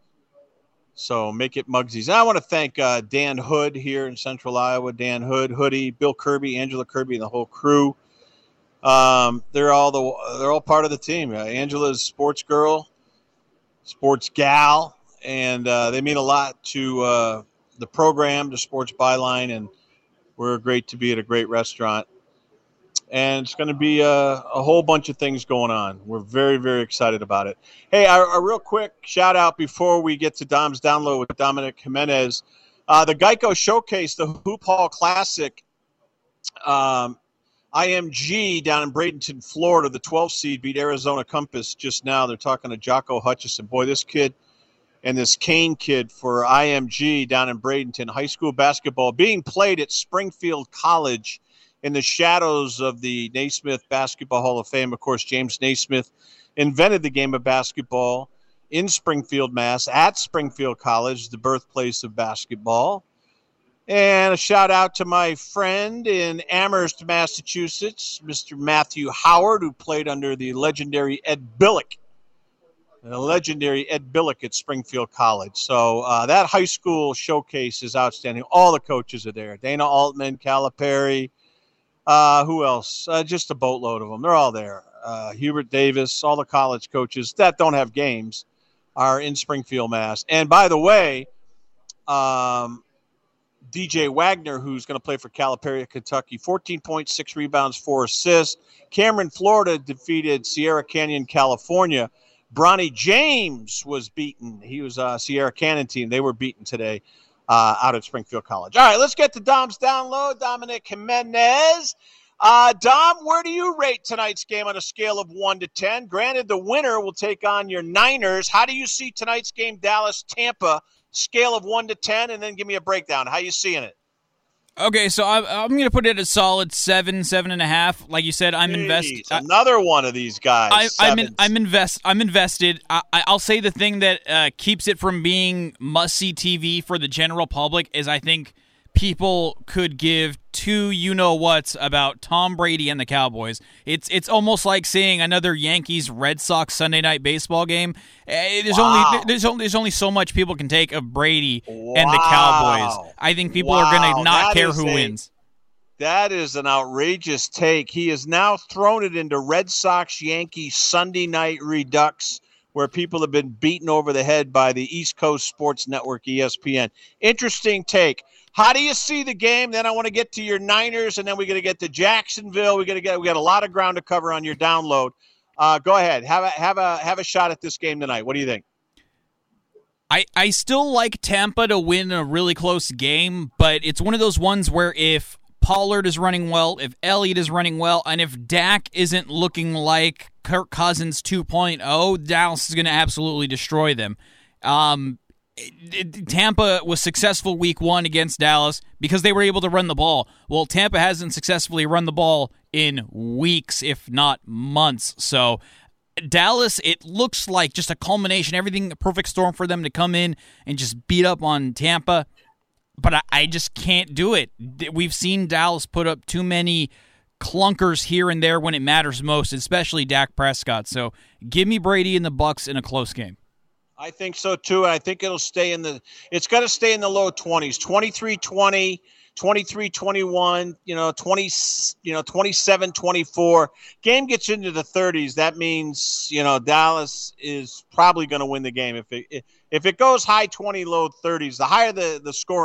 So make it Muggsy's. And I want to thank uh, Dan Hood here in Central Iowa, Dan Hood, Hoodie, Bill Kirby, Angela Kirby, and the whole crew. Um, they're all the they're all part of the team. Uh, Angela's sports girl, sports gal, and uh, they mean a lot to uh, the program, to Sports Byline, and we're great to be at a great restaurant. And it's going to be a, a whole bunch of things going on. We're very, very excited about it. Hey, a, a real quick shout out before we get to Dom's Download with Dominic Jimenez. Uh, the Geico Showcase, the Hoop Hall Classic, um, I M G down in Bradenton, Florida, the twelfth seed beat Arizona Compass just now. They're talking to Jocko Hutchison. Boy, this kid and this Kane kid for I M G down in Bradenton, high school basketball being played at Springfield College in the shadows of the Naismith Basketball Hall of Fame. Of course, James Naismith invented the game of basketball in Springfield, Mass, at Springfield College, the birthplace of basketball. And a shout out to my friend in Amherst, Massachusetts, Mister Matthew Howard, who played under the legendary Ed Billick. The legendary Ed Billick at Springfield College. So uh, that high school showcase is outstanding. All the coaches are there. Dana Altman, Calipari, uh, who else? Uh, just a boatload of them. They're all there. Uh, Hubert Davis, all the college coaches that don't have games are in Springfield, Mass. And by the way, um, D J Wagner, who's going to play for Calipari at Kentucky, fourteen points, six rebounds, four assists. Cameron, Florida defeated Sierra Canyon, California. Bronny James was beaten. He was a Sierra Canyon team. They were beaten today uh, out at Springfield College. All right, let's get to Dom's Download. Dominic Jimenez. Uh, Dom, where do you rate tonight's game on a scale of one to ten? Granted, the winner will take on your Niners. How do you see tonight's game, Dallas-Tampa? Scale of one to ten, and then give me a breakdown. How you seeing it? Okay, so I'm, I'm going to put it at a solid seven, seven and a half. Like you said, I'm invested. Another one of these guys. I, I'm in, I'm invest. I'm invested. I, I'll say the thing that uh, keeps it from being must-see T V for the general public is I think people could give two you-know-whats about Tom Brady and the Cowboys. It's it's almost like seeing another Yankees-Red Sox Sunday night baseball game. There's wow. only there's only there's only so much people can take of Brady wow. and the Cowboys. I think people wow. are going to not that care who a, wins. That is an outrageous take. He has now thrown it into Red Sox-Yankees Sunday night redux, where people have been beaten over the head by the East Coast Sports Network, E S P N. Interesting take. How do you see the game? Then I want to get to your Niners, and then we're going to get to Jacksonville. We got to get we got a lot of ground to cover on your download. Uh, go ahead, have a have a have a shot at this game tonight. What do you think? I, I still like Tampa to win a really close game, but it's one of those ones where if Pollard is running well, if Elliott is running well, and if Dak isn't looking like Kirk Cousins two point oh, Dallas is going to absolutely destroy them. Um, it, it, Tampa was successful week one against Dallas because they were able to run the ball. Well, Tampa hasn't successfully run the ball in weeks, if not months. So Dallas, it looks like just a culmination, everything, a perfect storm for them to come in and just beat up on Tampa. But I, I just can't do it. We've seen Dallas put up too many clunkers here and there when it matters most, especially Dak Prescott. So give me Brady and the Bucs in a close game. I think so too, and I think it'll stay in the – it's got to stay in the low twenties, twenty-three twenty, twenty-three twenty-one, you know, twenty, you know, twenty-seven twenty-four. Game gets into the thirties, that means, you know, Dallas is probably going to win the game. If it if it goes high twenty, low thirties, the higher the, the scoring,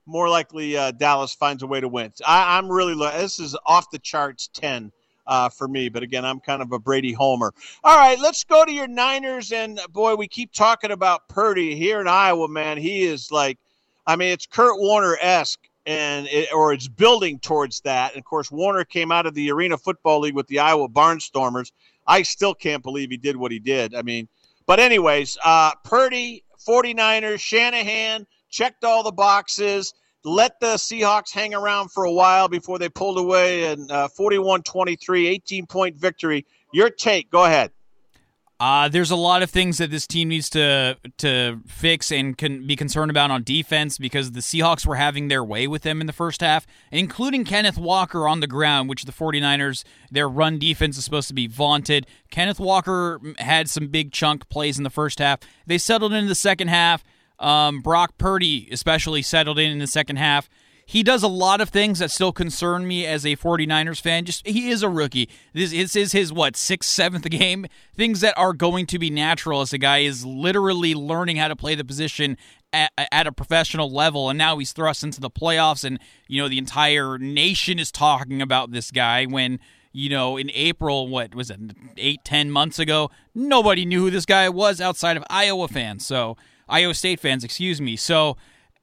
more likely uh, Dallas finds a way to win. I, I'm really – this is off the charts ten uh, for me. But, again, I'm kind of a Brady homer. All right, let's go to your Niners. And, boy, we keep talking about Purdy here in Iowa, man. He is like – I mean, it's Kurt Warner-esque. And it, or it's building towards that. And, of course, Warner came out of the Arena Football League with the Iowa Barnstormers. I still can't believe he did what he did. I mean, but anyways, uh, Purdy, 49ers, Shanahan checked all the boxes, let the Seahawks hang around for a while before they pulled away, and uh, forty-one twenty-three, eighteen-point victory. Your take. Go ahead. Uh, there's a lot of things that this team needs to to fix and can be concerned about on defense because the Seahawks were having their way with them in the first half, including Kenneth Walker on the ground, which the 49ers, their run defense is supposed to be vaunted. Kenneth Walker had some big chunk plays in the first half. They settled in the second half. Um, Brock Purdy especially settled in in the second half. He does a lot of things that still concern me as a 49ers fan. Just he is a rookie. This, this is his, what, sixth, seventh game? Things that are going to be natural as the guy is literally learning how to play the position at, at a professional level, and now he's thrust into the playoffs, and, you know, the entire nation is talking about this guy when, you know, in April, what was it, eight, ten months ago, nobody knew who this guy was outside of Iowa fans. So, Iowa State fans, excuse me. So,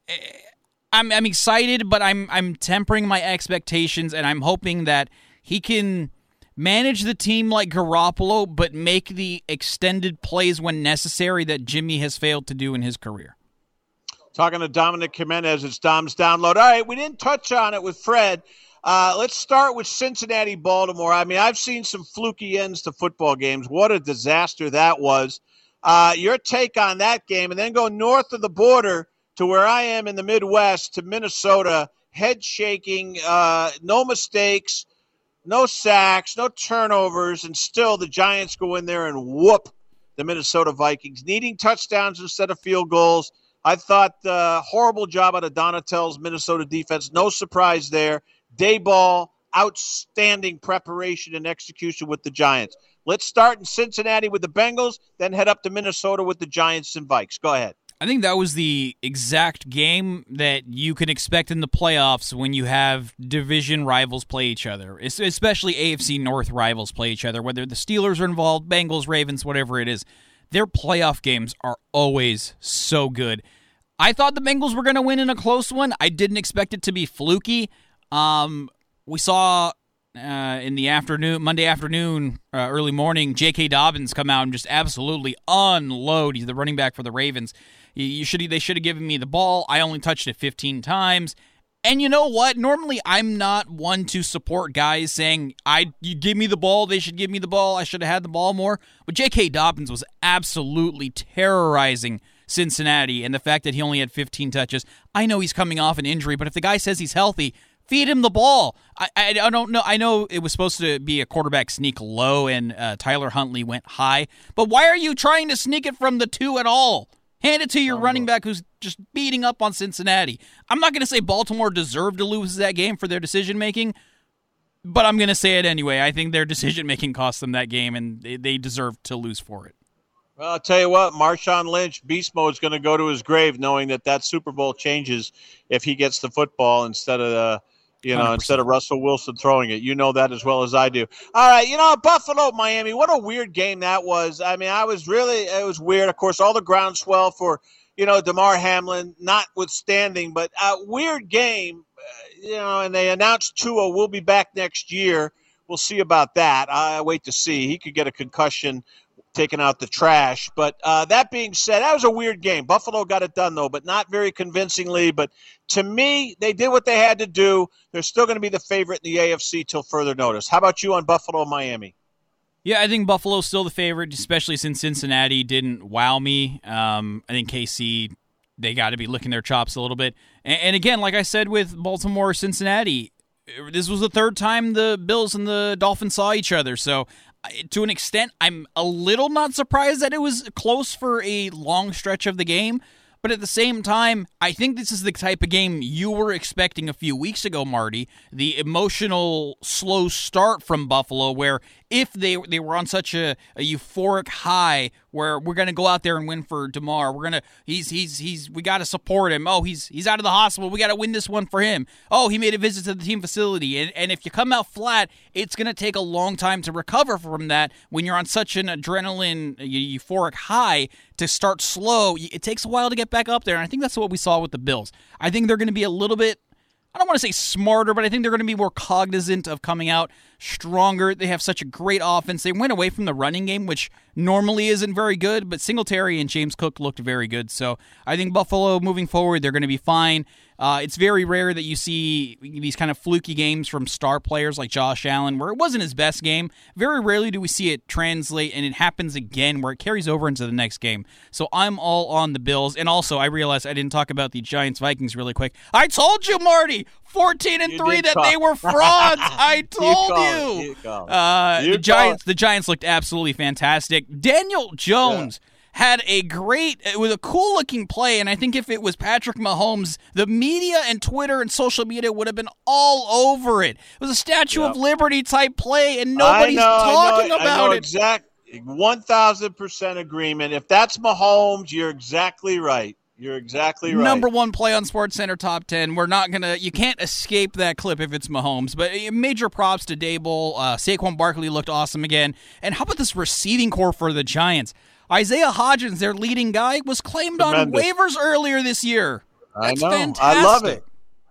I'm I'm excited, but I'm I'm tempering my expectations, and I'm hoping that he can manage the team like Garoppolo, but make the extended plays when necessary that Jimmy has failed to do in his career. Talking to Dominic Jimenez, it's Dom's Download. All right, we didn't touch on it with Fred. Uh, let's start with Cincinnati, Baltimore. I mean, I've seen some fluky ends to football games. What a disaster that was. Uh, your take on that game, and then go north of the border to where I am in the Midwest, to Minnesota, head shaking, uh, no mistakes, no sacks, no turnovers, and still the Giants go in there and whoop the Minnesota Vikings, needing touchdowns instead of field goals. I thought uh, horrible job out of Donatel's Minnesota defense. No surprise there. Dayball, outstanding preparation and execution with the Giants. Let's start in Cincinnati with the Bengals, then head up to Minnesota with the Giants and Vikes. Go ahead. I think that was the exact game that you can expect in the playoffs when you have division rivals play each other, especially A F C North rivals play each other, whether the Steelers are involved, Bengals, Ravens, whatever it is. Their playoff games are always so good. I thought the Bengals were going to win in a close one. I didn't expect it to be fluky. Um, we saw uh, in the afternoon, Monday afternoon, uh, early morning, J K. Dobbins come out and just absolutely unload. He's the running back for the Ravens. You should they should have given me the ball. I only touched it fifteen times. And you know what? Normally, I'm not one to support guys saying, "I you give me the ball, they should give me the ball, I should have had the ball more." But J K. Dobbins was absolutely terrorizing Cincinnati, and the fact that he only had fifteen touches. I know he's coming off an injury, but if the guy says he's healthy, feed him the ball. I, I, I don't know. I know it was supposed to be a quarterback sneak low, and uh, Tyler Huntley went high. But why are you trying to sneak it from the two at all? Hand it to your running back who's just beating up on Cincinnati. I'm not going to say Baltimore deserved to lose that game for their decision-making, but I'm going to say it anyway. I think their decision-making cost them that game, and they, they deserve to lose for it. Well, I'll tell you what, Marshawn Lynch, beast mode, is going to go to his grave knowing that that Super Bowl changes if he gets the football instead of the You know, one hundred percent. Instead of Russell Wilson throwing it. You know that as well as I do. All right, you know, Buffalo, Miami, what a weird game that was. I mean, I was really, it was weird. Of course, all the groundswell for, you know, DeMar Hamlin notwithstanding, but a weird game, you know, and they announced Tua will be back next year. We'll see about that. I wait to see. He could get a concussion taking out the trash. But uh, that being said, that was a weird game. Buffalo got it done, though, but not very convincingly. But to me, they did what they had to do. They're still going to be the favorite in the A F C till further notice. How about you on Buffalo, Miami? Yeah, I think Buffalo's still the favorite, especially since Cincinnati didn't wow me. Um, I think K C, they got to be licking their chops a little bit. And, and again, like I said with Baltimore, Cincinnati, this was the third time the Bills and the Dolphins saw each other. So to an extent, I'm a little not surprised that it was close for a long stretch of the game. But at the same time, I think this is the type of game you were expecting a few weeks ago, Marty. The emotional, slow start from Buffalo where if they they were on such a, a euphoric high where we're going to go out there and win for DeMar. We're going to he's he's he's we got to support him. Oh, he's he's out of the hospital. We got to win this one for him. Oh, he made a visit to the team facility. And and if you come out flat, it's going to take a long time to recover from that when you're on such an adrenaline euphoric high. To start slow, it takes a while to get back up there, and I think that's what we saw with the Bills. I think they're going to be a little bit, I don't want to say smarter, but I think they're going to be more cognizant of coming out stronger. They have such a great offense. They went away from the running game, which normally isn't very good, but Singletary and James Cook looked very good. So I think Buffalo, moving forward, they're going to be fine. Uh, it's very rare that you see these kind of fluky games from star players like Josh Allen, where it wasn't his best game. Very rarely do we see it translate, and it happens again where it carries over into the next game. So I'm all on the Bills. And also, I realized I didn't talk about the Giants-Vikings really quick. I told you, Marty, fourteen and three, that call. They were frauds. I told you. you. you. Uh, you the Giants, the Giants looked absolutely fantastic. Daniel Jones. Yeah. Had a great, it was a cool-looking play, and I think if it was Patrick Mahomes, the media and Twitter and social media would have been all over it. It was a Statue yep. of Liberty type play, and nobody's know, talking I know, about I know it. Exact, one thousand percent agreement. If that's Mahomes, you're exactly right. You're exactly right. Number one play on SportsCenter top ten. We're not going to, you can't escape that clip if it's Mahomes. But major props to Dable. Uh, Saquon Barkley looked awesome again. And how about this receiving core for the Giants? Isaiah Hodgins, their leading guy, was claimed Tremendous. on waivers earlier this year. That's I know. fantastic. I love it.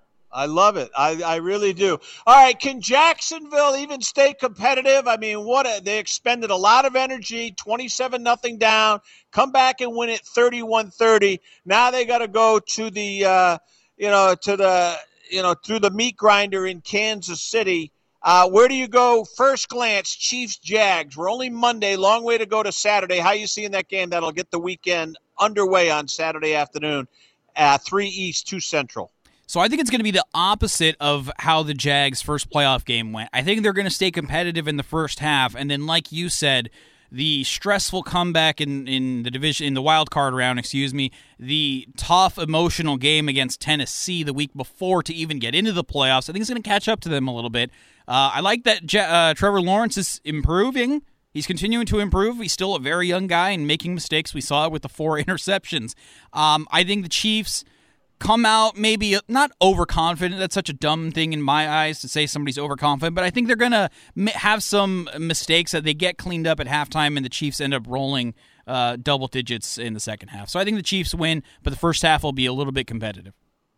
I love it. I, I really do. All right, can Jacksonville even stay competitive? I mean, what a, they expended a lot of energy, twenty-seven nothing down, come back and win it thirty-one thirty. Now they got to go to the, uh, you know, to the, you know, through the meat grinder in Kansas City. Uh, where do you go? First glance, Chiefs, Jags. We're only Monday, long way to go to Saturday. How you seeing that game? That'll get the weekend underway on Saturday afternoon at three East, two Central. So I think it's going to be the opposite of how the Jags' first playoff game went. I think they're going to stay competitive in the first half, and then, like you said, the stressful comeback in, in the division, in the wild card round, excuse me, the tough emotional game against Tennessee the week before to even get into the playoffs. I think it's going to catch up to them a little bit. Uh, I like that Je- uh, Trevor Lawrence is improving. He's continuing to improve. He's still a very young guy and making mistakes. We saw it with the four interceptions. Um, I think the Chiefs come out maybe not overconfident. That's such a dumb thing in my eyes to say somebody's overconfident, but I think they're going to have some mistakes that they get cleaned up at halftime, and the Chiefs end up rolling uh, double digits in the second half. So I think the Chiefs win, but the first half will be a little bit competitive.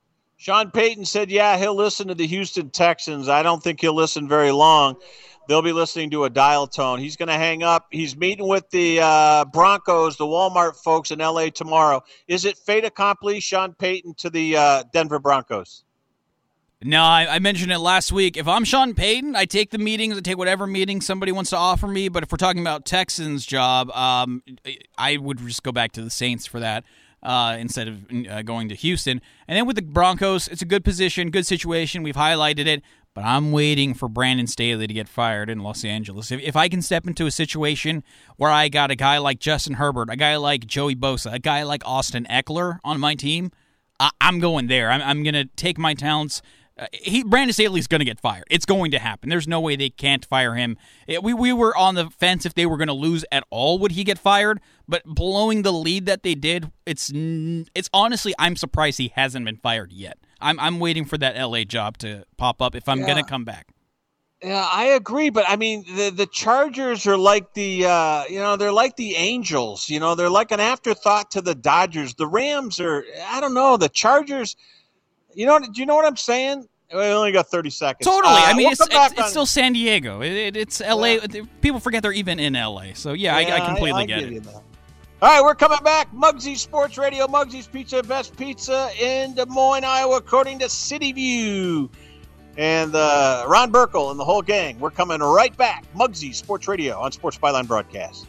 Sean Payton said, yeah, he'll listen to the Houston Texans. I don't think he'll listen very long. They'll be listening to a dial tone. He's going to hang up. He's meeting with the uh, Broncos, the Walmart folks in L A tomorrow. Is it fait accompli, Sean Payton, to the uh, Denver Broncos? No, I, I mentioned it last week. If I'm Sean Payton, I take the meetings. I take whatever meeting somebody wants to offer me. But if we're talking about Texans' job, um, I would just go back to the Saints for that. Uh, instead of uh, going to Houston. And then with the Broncos, it's a good position, good situation. We've highlighted it, but I'm waiting for Brandon Staley to get fired in Los Angeles. If, if I can step into a situation where I got a guy like Justin Herbert, a guy like Joey Bosa, a guy like Austin Eckler on my team, I, I'm going there. I'm, I'm going to take my talents. Uh, he, Brandon Staley's going to get fired. It's going to happen. There's no way they can't fire him. It, we, we were on the fence if they were going to lose at all, would he get fired? But blowing the lead that they did, it's it's honestly, I'm surprised he hasn't been fired yet. I'm I'm waiting for that L A job to pop up if I'm yeah. going to come back. Yeah, I agree, but I mean, the the Chargers are like the uh, you know they're like the Angels. You know, they're like an afterthought to the Dodgers. The Rams are, I don't know, the Chargers. You know, do you know what I'm saying? We only got thirty seconds. Totally. Uh, I mean, we'll it's, it's, it's on... still San Diego. It, it, it's L A. Yeah. People forget they're even in L A. So, yeah, yeah I, I completely I, I get it. All right, we're coming back. Muggsy Sports Radio, Muggsy's Pizza, best pizza in Des Moines, Iowa, according to City View. And uh, Ron Burkle and the whole gang. We're coming right back. Muggsy Sports Radio on Sports Byline Broadcast.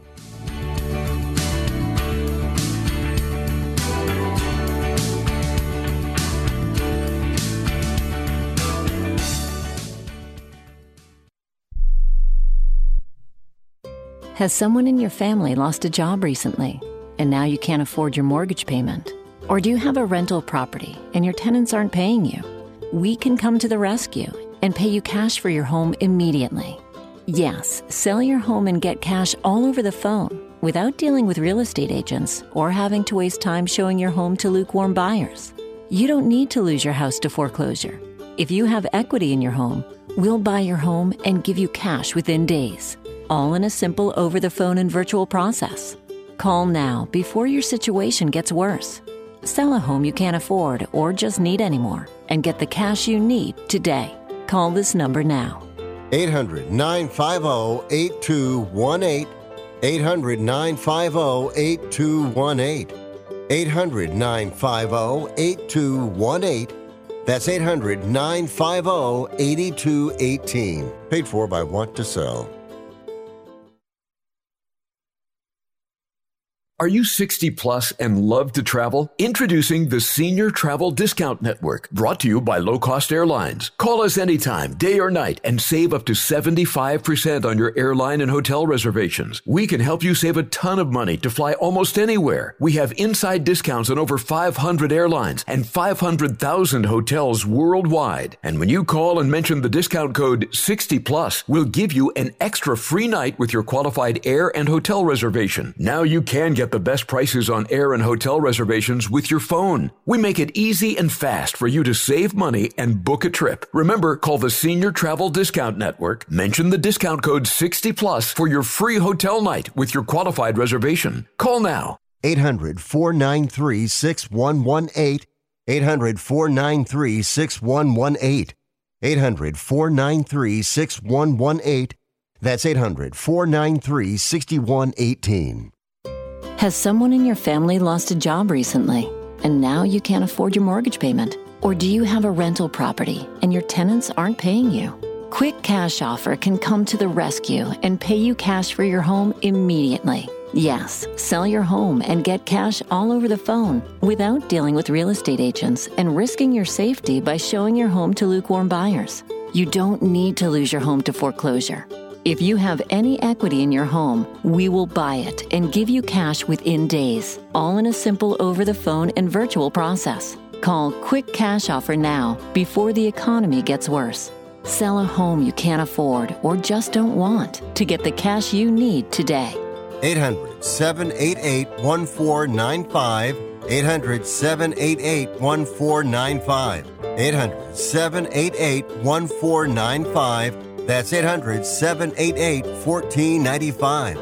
Has someone in your family lost a job recently, and now you can't afford your mortgage payment? Or do you have a rental property and your tenants aren't paying you? We can come to the rescue and pay you cash for your home immediately. Yes, sell your home and get cash all over the phone without dealing with real estate agents or having to waste time showing your home to lukewarm buyers. You don't need to lose your house to foreclosure. If you have equity in your home, we'll buy your home and give you cash within days, all in a simple over-the-phone and virtual process. Call now before your situation gets worse. Sell a home you can't afford or just need anymore and get the cash you need today. Call this number now. eight hundred, nine five zero, eight two one eight. eight hundred, nine five zero, eight two one eight. eight hundred, nine five zero, eight two one eight. That's eight hundred, nine five zero, eight two one eight. Paid for by Want to Sell. Are you sixty plus and love to travel? Introducing the Senior Travel Discount Network, brought to you by Low Cost Airlines. Call us anytime, day or night, and save up to seventy-five percent on your airline and hotel reservations. We can help you save a ton of money to fly almost anywhere. We have inside discounts on over five hundred airlines and five hundred thousand hotels worldwide. And when you call and mention the discount code sixty plus, we'll give you an extra free night with your qualified air and hotel reservation. Now you can get the best prices on air and hotel reservations with your phone. We make it easy and fast for you to save money and book a trip. Remember, call the Senior Travel Discount Network, mention the discount code sixty plus for your free hotel night with your qualified reservation. Call now. eight hundred, four nine three, six one one eight. eight hundred, four nine three, six one one eight. eight hundred, four nine three, six one one eight. That's eight hundred, four nine three, six one one eight. Has someone in your family lost a job recently and now you can't afford your mortgage payment? Or do you have a rental property and your tenants aren't paying you? Quick Cash Offer can come to the rescue and pay you cash for your home immediately. Yes, sell your home and get cash all over the phone without dealing with real estate agents and risking your safety by showing your home to lukewarm buyers. You don't need to lose your home to foreclosure. If you have any equity in your home, we will buy it and give you cash within days, all in a simple over-the-phone and virtual process. Call Quick Cash Offer now before the economy gets worse. Sell a home you can't afford or just don't want to get the cash you need today. eight hundred, seven eight eight, one four nine five. eight hundred, seven eight eight, one four nine five. eight hundred, seven eight eight, one four nine five. That's eight hundred, seven eight eight, one four nine five.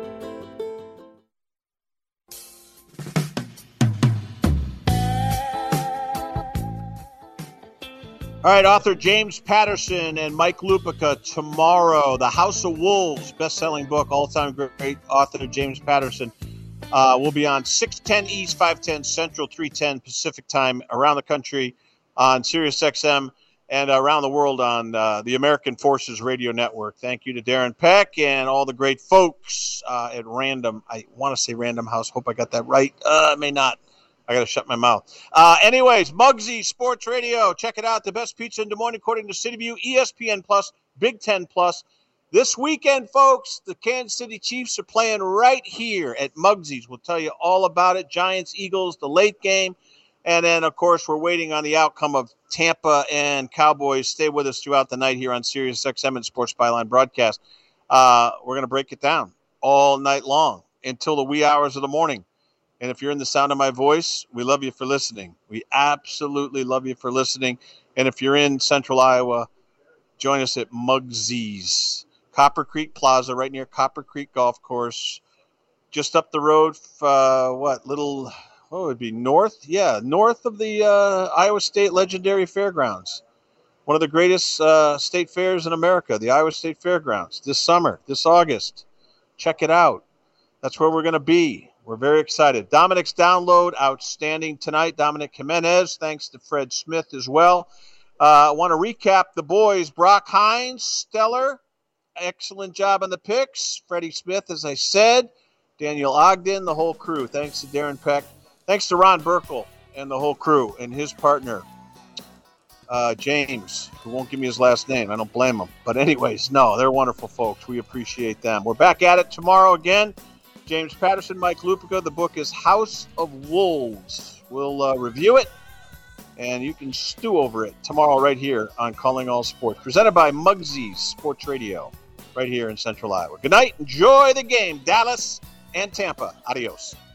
All right, author James Patterson and Mike Lupica tomorrow. The House of Wolves, best-selling book, all-time great author James Patterson. Uh, will be on six ten East, five ten Central, three ten Pacific time around the country on Sirius X M. And around the world on uh, the American Forces Radio Network. Thank you to Darren Peck and all the great folks uh, at Random. I want to say Random House. Hope I got that right. Uh, may not. I got to shut my mouth. Uh, anyways, Muggsy Sports Radio. Check it out. The best pizza in Des Moines, according to City View, E S P N Plus, Big Ten Plus. This weekend, folks, the Kansas City Chiefs are playing right here at Muggsy's. We'll tell you all about it. Giants, Eagles, the late game. And then, of course, we're waiting on the outcome of Tampa and Cowboys. Stay with us throughout the night here on Sirius X M and Sports Byline broadcast. Uh, we're going to break it down all night long until the wee hours of the morning. And if you're in the sound of my voice, we love you for listening. We absolutely love you for listening. And if you're in Central Iowa, join us at Muggsy's. Copper Creek Plaza, right near Copper Creek Golf Course. Just up the road, uh, what, little... Oh, it would be north? Yeah, north of the uh, Iowa State Legendary Fairgrounds. One of the greatest uh, state fairs in America, the Iowa State Fairgrounds, this summer, this August. Check it out. That's where we're going to be. We're very excited. Dominic's download, outstanding tonight. Dominic Jimenez, thanks to Fred Smith as well. Uh, I want to recap the boys. Brock Hines, stellar. Excellent job on the picks. Freddie Smith, as I said. Daniel Ogden, the whole crew. Thanks to Darren Peck. Thanks to Ron Burkle and the whole crew and his partner, uh, James, who won't give me his last name. I don't blame him. But anyways, no, they're wonderful folks. We appreciate them. We're back at it tomorrow again. James Patterson, Mike Lupica. The book is House of Wolves. We'll uh, review it, and you can stew over it tomorrow right here on Calling All Sports, presented by Muggsy's Sports Radio. right here in Central Iowa. Good night. Enjoy the game, Dallas and Tampa. Adios.